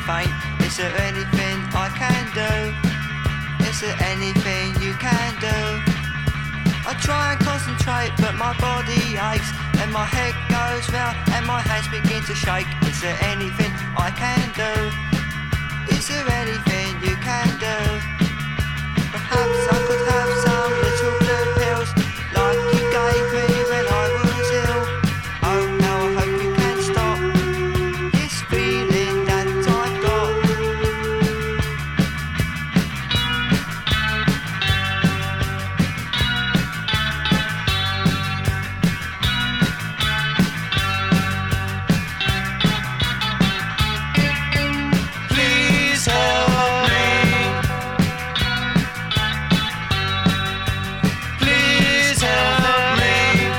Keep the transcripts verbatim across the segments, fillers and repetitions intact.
faint. Is there anything I can do? Is there anything you can do? I try and concentrate but my body aches, and my head goes round and my hands begin to shake. Is there anything I can do? Is there anything you can do? Perhaps I could have some little blue pills like you gave me when I was ill. Oh, now I hope you can stop this feeling that I've got. Please help me. Please help me.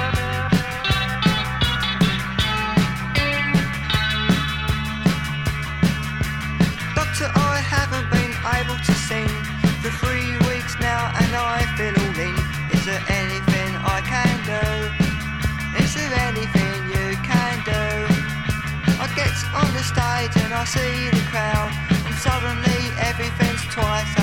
Doctor, I haven't been able to sing for three weeks now and I feel all in. Is there anything I can do? Is there anything you can do? I get on the stage and I see the crowd, and suddenly everything's twice